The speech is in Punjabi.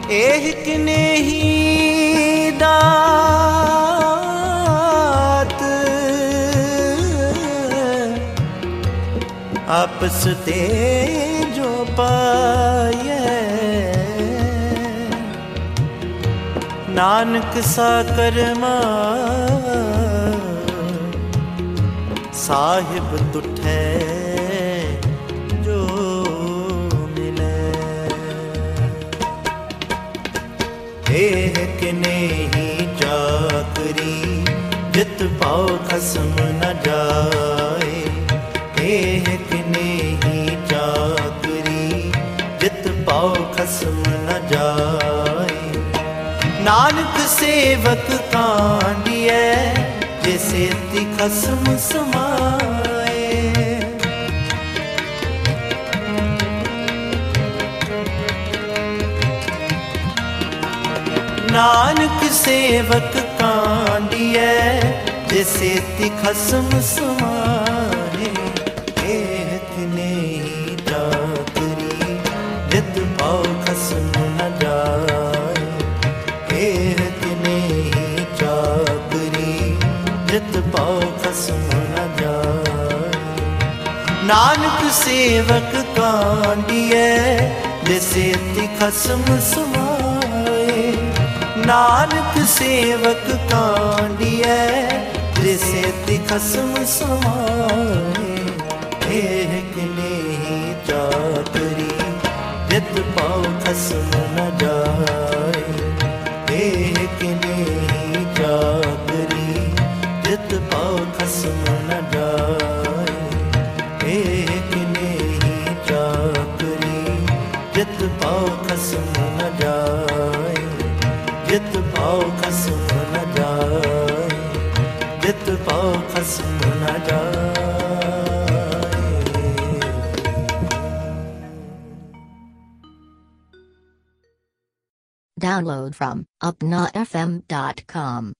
ਇਹ ਕਨੇਹੀ ਦਾਤ ਆਪਸ ਤੇ ਜੋ ਪਾਇਐ ਨਾਨਕ ਸਾ ਕਰਮਾ ਸਾਹਿਬ ਤੁਠੈ ਜੋ ਮਿਲੈ। ਇਹ ਕਨੇਹੀ ਚਾਕਰੀ ਜਿਤ ਪਾਉ ਖਸਮ ਨ ਜਾਏ। ਇਹ ਕਨੇਹੀ ਚਾਕਰੀ ਜਿਤ ਪਾਉ ਖਸਮ ਨ ਜਾਏ। ਨਾਨਕ ਸੇਵਕ ਕਾਂਡੀਐ ਜੇ ਸੇਤੀ ਖਸਮ ਸਮਾਏ। ਨਾਨਕ ਸੇਵਕ ਕਾਂਡੀਐ ਜੇ ਸੇਤੀ ਖਸਮ ਸਮਾਏ। ਇਹ ਕਨੇਹੀ ਚਾਕਰੀ ਜਿਤ ਪਾਉ ਖਸਮ ਨ ਜਾਏ। ਇਹ ਕਨੇਹੀ ਚਾਕਰੀ ਜਿਤ ਪਾਉ ਖਸਮ ਨ ਜਾਏ। ਨਾਨਕ ਸੇਵਕ ਕਾਂਡੀਐ ਜੇ ਸੇਤੀ ਖਸਮ ਸਮਾਏ। ਨਾਨਕ ਸੇਵਕ ਕਾਂਡੀਐ ਜੇ ਸੇਤੀ ਖਸਮ ਸਮਾਏ। ਇਹ ਕਨੇਹੀ ਚਾਕਰੀ ਜਿਤ ਪਾਉ ਖਸਮ ਨ ਜਾਏ। ਇਹ ਕਨੇਹੀ ਚਾਕਰੀ ਜਿਤ ਪਾਉ ਖਸਮ ਨ ਜਾਏ। ਇਹ ਕਨੇਹੀ ਚਾਕਰੀ ਜਿਤ ਪਾਉ ਖਸਮ ਨ ਜਾਏ। ਜਿਤ ਪਾਉ ਖਸਮ ਨ ਜਾਏ। ਜਿਤ ਪਾਉ ਖਸਮ ਨ ਜਾਏ। Download from upnafm.com.